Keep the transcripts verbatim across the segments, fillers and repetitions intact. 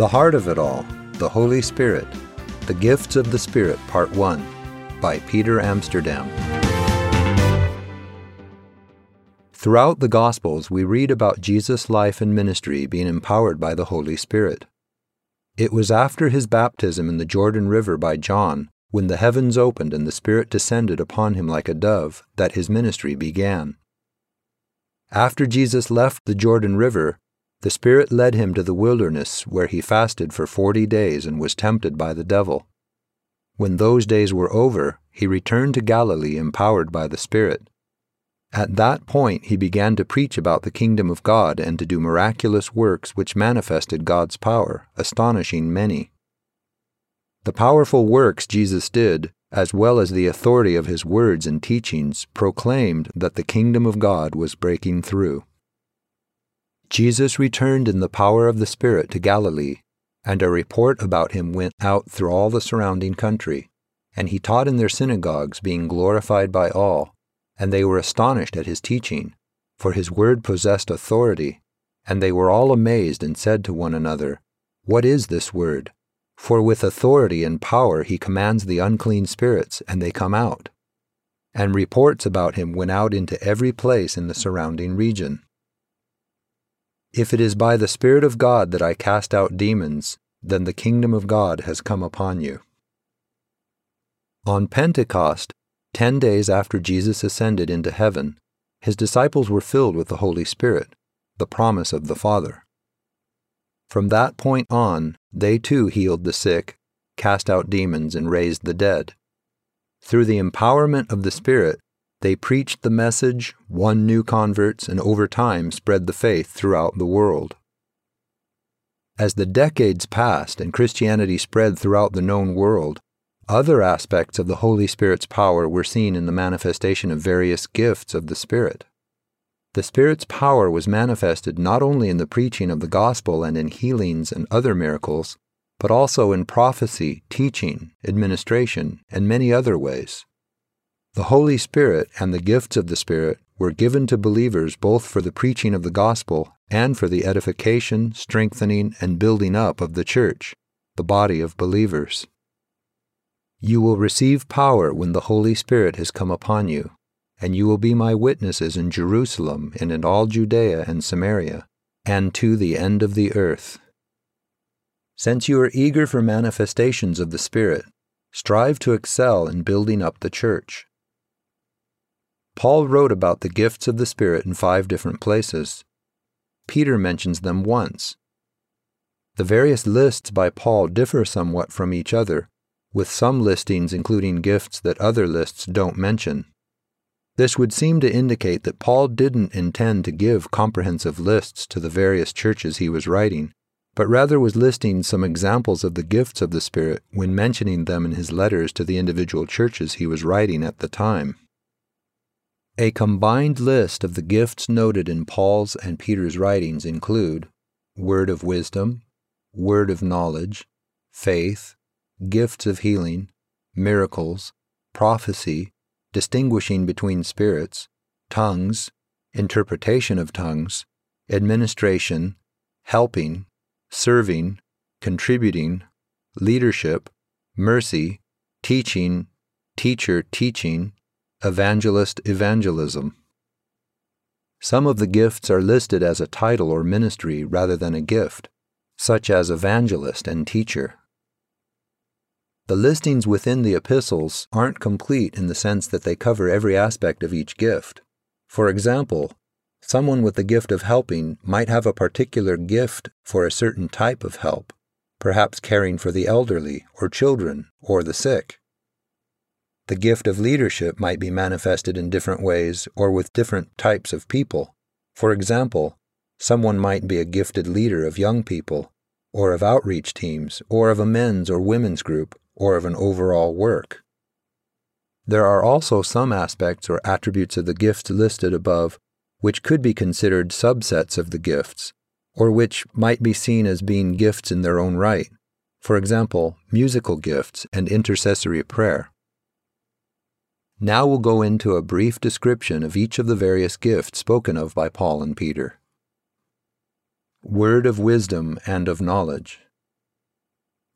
The Heart of It All, The Holy Spirit, The Gifts of the Spirit, Part one, by Peter Amsterdam. Throughout the Gospels, we read about Jesus' life and ministry being empowered by the Holy Spirit. It was after his baptism in the Jordan River by John, when the heavens opened and the Spirit descended upon him like a dove, that his ministry began. After Jesus left the Jordan River, the Spirit led him to the wilderness, where he fasted for forty days and was tempted by the devil. When those days were over, he returned to Galilee empowered by the Spirit. At that point he began to preach about the kingdom of God and to do miraculous works which manifested God's power, astonishing many. The powerful works Jesus did, as well as the authority of his words and teachings, proclaimed that the kingdom of God was breaking through. Jesus returned in the power of the Spirit to Galilee, and a report about him went out through all the surrounding country, and he taught in their synagogues, being glorified by all, and they were astonished at his teaching, for his word possessed authority, and they were all amazed and said to one another, "What is this word? For with authority and power he commands the unclean spirits, and they come out." And reports about him went out into every place in the surrounding region. If it is by the Spirit of God that I cast out demons, then the kingdom of God has come upon you. On Pentecost, ten days after Jesus ascended into heaven, his disciples were filled with the Holy Spirit, the promise of the Father. From that point on, they too healed the sick, cast out demons, and raised the dead. Through the empowerment of the Spirit, they preached the message, won new converts, and over time spread the faith throughout the world. As the decades passed and Christianity spread throughout the known world, other aspects of the Holy Spirit's power were seen in the manifestation of various gifts of the Spirit. The Spirit's power was manifested not only in the preaching of the gospel and in healings and other miracles, but also in prophecy, teaching, administration, and many other ways. The Holy Spirit and the gifts of the Spirit were given to believers both for the preaching of the gospel and for the edification, strengthening, and building up of the church, the body of believers. You will receive power when the Holy Spirit has come upon you, and you will be my witnesses in Jerusalem and in all Judea and Samaria, and to the end of the earth. Since you are eager for manifestations of the Spirit, strive to excel in building up the church. Paul wrote about the gifts of the Spirit in five different places. Peter mentions them once. The various lists by Paul differ somewhat from each other, with some listings including gifts that other lists don't mention. This would seem to indicate that Paul didn't intend to give comprehensive lists to the various churches he was writing, but rather was listing some examples of the gifts of the Spirit when mentioning them in his letters to the individual churches he was writing at the time. A combined list of the gifts noted in Paul's and Peter's writings include word of wisdom, word of knowledge, faith, gifts of healing, miracles, prophecy, distinguishing between spirits, tongues, interpretation of tongues, administration, helping, serving, contributing, leadership, mercy, teaching, teacher teaching, evangelist evangelism. Some of the gifts are listed as a title or ministry rather than a gift, such as evangelist and teacher. The listings within the epistles aren't complete in the sense that they cover every aspect of each gift. For example, someone with the gift of helping might have a particular gift for a certain type of help, perhaps caring for the elderly or children or the sick. The gift of leadership might be manifested in different ways or with different types of people. For example, someone might be a gifted leader of young people, or of outreach teams, or of a men's or women's group, or of an overall work. There are also some aspects or attributes of the gifts listed above which could be considered subsets of the gifts, or which might be seen as being gifts in their own right. For example, musical gifts and intercessory prayer. Now we'll go into a brief description of each of the various gifts spoken of by Paul and Peter. Word of wisdom and of knowledge.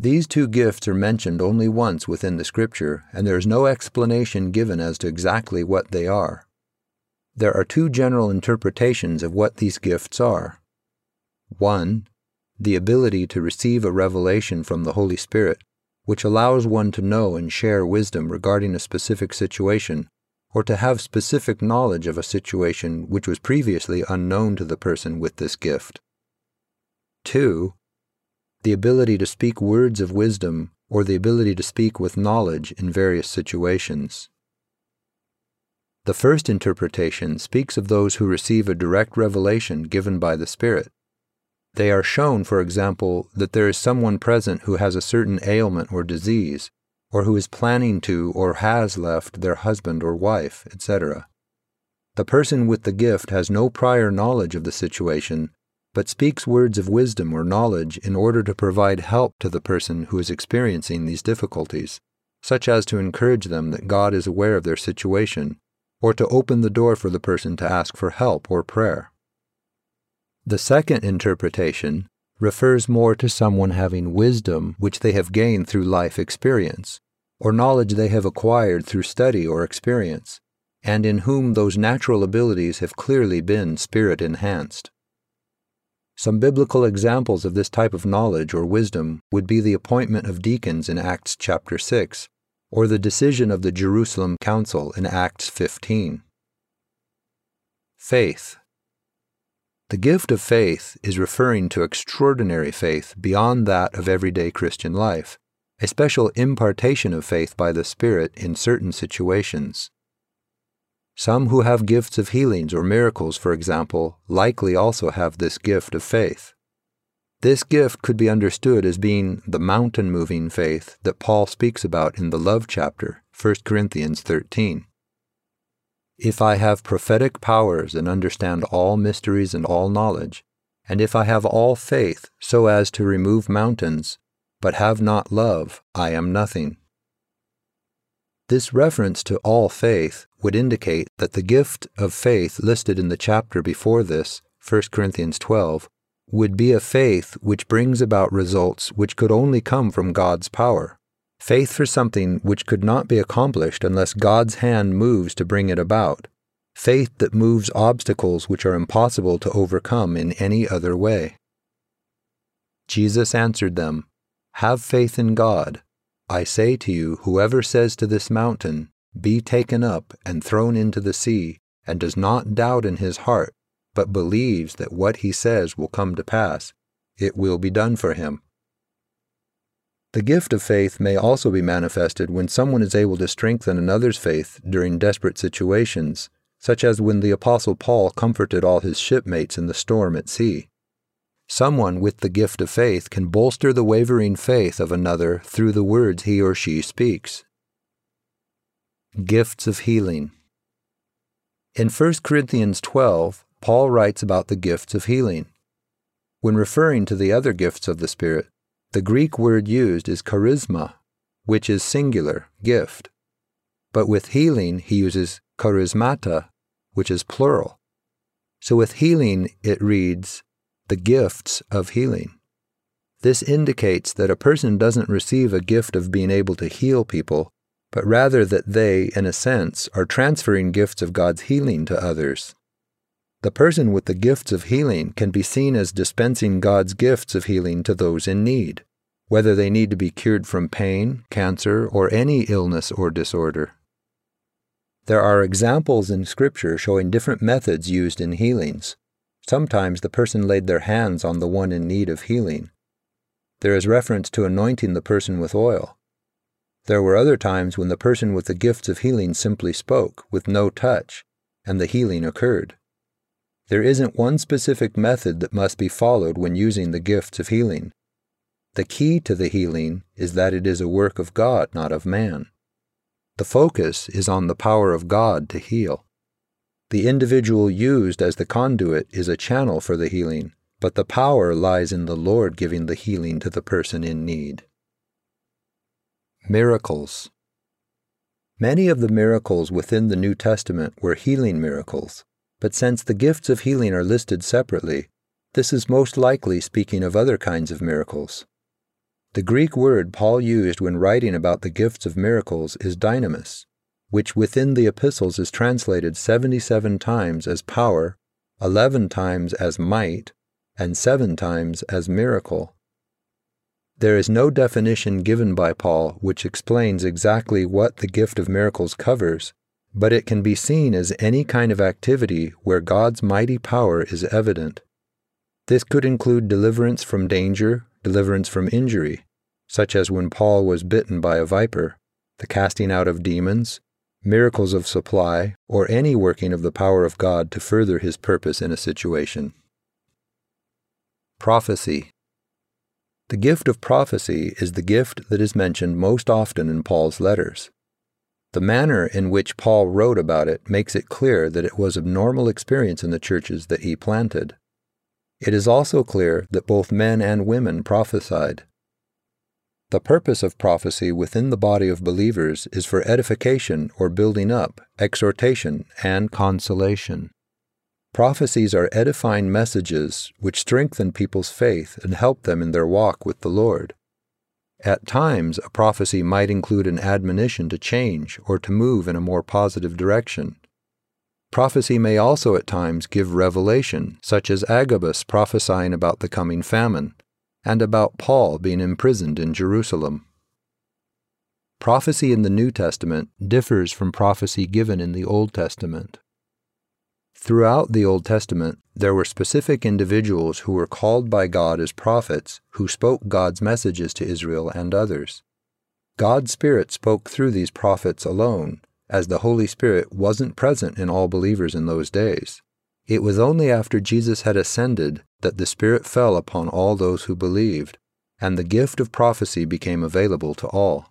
These two gifts are mentioned only once within the Scripture, and there is no explanation given as to exactly what they are. There are two general interpretations of what these gifts are. One, the ability to receive a revelation from the Holy Spirit, which allows one to know and share wisdom regarding a specific situation, or to have specific knowledge of a situation which was previously unknown to the person with this gift. Two, the ability to speak words of wisdom, or the ability to speak with knowledge in various situations. The first interpretation speaks of those who receive a direct revelation given by the Spirit. They are shown, for example, that there is someone present who has a certain ailment or disease, or who is planning to or has left their husband or wife, et cetera. The person with the gift has no prior knowledge of the situation, but speaks words of wisdom or knowledge in order to provide help to the person who is experiencing these difficulties, such as to encourage them that God is aware of their situation, or to open the door for the person to ask for help or prayer. The second interpretation refers more to someone having wisdom which they have gained through life experience, or knowledge they have acquired through study or experience, and in whom those natural abilities have clearly been Spirit-enhanced. Some biblical examples of this type of knowledge or wisdom would be the appointment of deacons in Acts chapter six, or the decision of the Jerusalem Council in Acts fifteen. Faith. The gift of faith is referring to extraordinary faith beyond that of everyday Christian life, a special impartation of faith by the Spirit in certain situations. Some who have gifts of healings or miracles, for example, likely also have this gift of faith. This gift could be understood as being the mountain-moving faith that Paul speaks about in the love chapter, First Corinthians thirteen. If I have prophetic powers and understand all mysteries and all knowledge, and if I have all faith so as to remove mountains, but have not love, I am nothing. This reference to all faith would indicate that the gift of faith listed in the chapter before this, First Corinthians twelve, would be a faith which brings about results which could only come from God's power, faith for something which could not be accomplished unless God's hand moves to bring it about, faith that moves obstacles which are impossible to overcome in any other way. Jesus answered them, "Have faith in God. I say to you, whoever says to this mountain, 'Be taken up and thrown into the sea,' and does not doubt in his heart, but believes that what he says will come to pass, it will be done for him." The gift of faith may also be manifested when someone is able to strengthen another's faith during desperate situations, such as when the Apostle Paul comforted all his shipmates in the storm at sea. Someone with the gift of faith can bolster the wavering faith of another through the words he or she speaks. Gifts of healing. In First Corinthians twelve, Paul writes about the gifts of healing. When referring to the other gifts of the Spirit, the Greek word used is charisma, which is singular, gift. But with healing, he uses charismata, which is plural. So with healing, it reads, the gifts of healing. This indicates that a person doesn't receive a gift of being able to heal people, but rather that they, in a sense, are transferring gifts of God's healing to others. The person with the gifts of healing can be seen as dispensing God's gifts of healing to those in need, whether they need to be cured from pain, cancer, or any illness or disorder. There are examples in Scripture showing different methods used in healings. Sometimes the person laid their hands on the one in need of healing. There is reference to anointing the person with oil. There were other times when the person with the gifts of healing simply spoke, with no touch, and the healing occurred. There isn't one specific method that must be followed when using the gifts of healing. The key to the healing is that it is a work of God, not of man. The focus is on the power of God to heal. The individual used as the conduit is a channel for the healing, but the power lies in the Lord giving the healing to the person in need. Miracles. Many of the miracles within the New Testament were healing miracles, but since the gifts of healing are listed separately, this is most likely speaking of other kinds of miracles. The Greek word Paul used when writing about the gifts of miracles is dynamis, which within the epistles is translated seventy-seven times as power, eleven times as might, and seven times as miracle. There is no definition given by Paul which explains exactly what the gift of miracles covers, but it can be seen as any kind of activity where God's mighty power is evident. This could include deliverance from danger, deliverance from injury, such as when Paul was bitten by a viper, the casting out of demons, miracles of supply, or any working of the power of God to further His purpose in a situation. Prophecy. The gift of prophecy is the gift that is mentioned most often in Paul's letters. The manner in which Paul wrote about it makes it clear that it was of normal experience in the churches that he planted. It is also clear that both men and women prophesied. The purpose of prophecy within the body of believers is for edification or building up, exhortation, and consolation. Prophecies are edifying messages which strengthen people's faith and help them in their walk with the Lord. At times, a prophecy might include an admonition to change or to move in a more positive direction. Prophecy may also at times give revelation, such as Agabus prophesying about the coming famine, and about Paul being imprisoned in Jerusalem. Prophecy in the New Testament differs from prophecy given in the Old Testament. Throughout the Old Testament, there were specific individuals who were called by God as prophets who spoke God's messages to Israel and others. God's Spirit spoke through these prophets alone, as the Holy Spirit wasn't present in all believers in those days. It was only after Jesus had ascended that the Spirit fell upon all those who believed, and the gift of prophecy became available to all.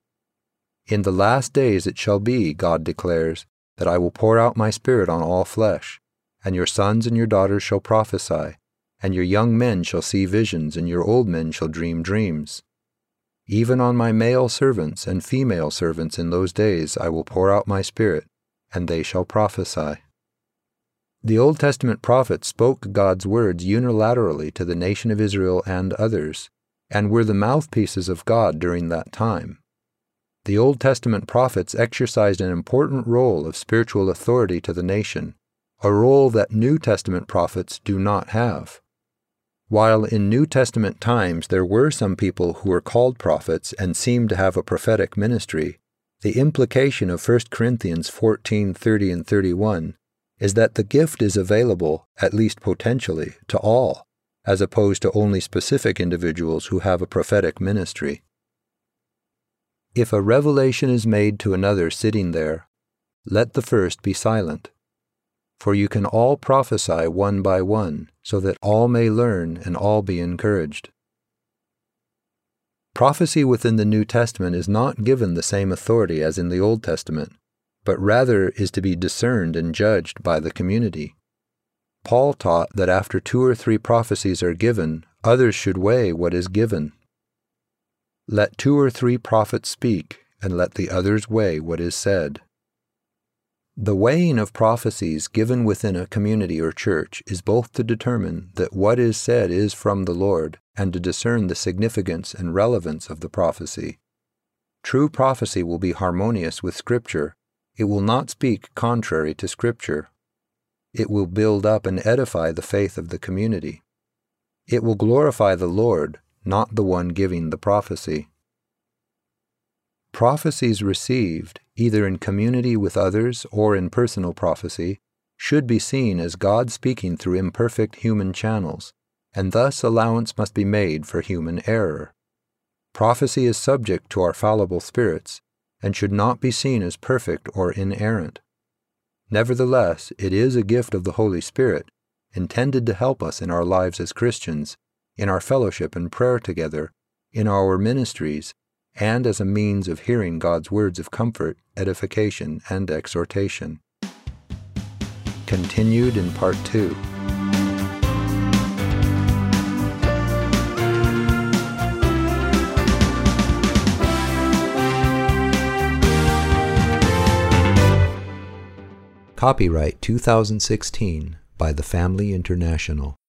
In the last days it shall be, God declares, that I will pour out my Spirit on all flesh, and your sons and your daughters shall prophesy, and your young men shall see visions, and your old men shall dream dreams. Even on my male servants and female servants in those days I will pour out my Spirit, and they shall prophesy. The Old Testament prophets spoke God's words unilaterally to the nation of Israel and others, and were the mouthpieces of God during that time. The Old Testament prophets exercised an important role of spiritual authority to the nation, a role that New Testament prophets do not have. While in New Testament times there were some people who were called prophets and seemed to have a prophetic ministry, the implication of First Corinthians fourteen thirty and thirty-one is that the gift is available, at least potentially, to all, as opposed to only specific individuals who have a prophetic ministry. If a revelation is made to another sitting there, let the first be silent. For you can all prophesy one by one, so that all may learn and all be encouraged. Prophecy within the New Testament is not given the same authority as in the Old Testament, but rather is to be discerned and judged by the community. Paul taught that after two or three prophecies are given, others should weigh what is given. Let two or three prophets speak, and let the others weigh what is said. The weighing of prophecies given within a community or church is both to determine that what is said is from the Lord and to discern the significance and relevance of the prophecy. True prophecy will be harmonious with Scripture. It will not speak contrary to Scripture. It will build up and edify the faith of the community. It will glorify the Lord, not the one giving the prophecy. Prophecies received, either in community with others or in personal prophecy, should be seen as God speaking through imperfect human channels, and thus allowance must be made for human error. Prophecy is subject to our fallible spirits, and should not be seen as perfect or inerrant. Nevertheless, it is a gift of the Holy Spirit, intended to help us in our lives as Christians, in our fellowship and prayer together, in our ministries, and as a means of hearing God's words of comfort, edification, and exhortation. Continued in Part two. Copyright two thousand sixteen by The Family International.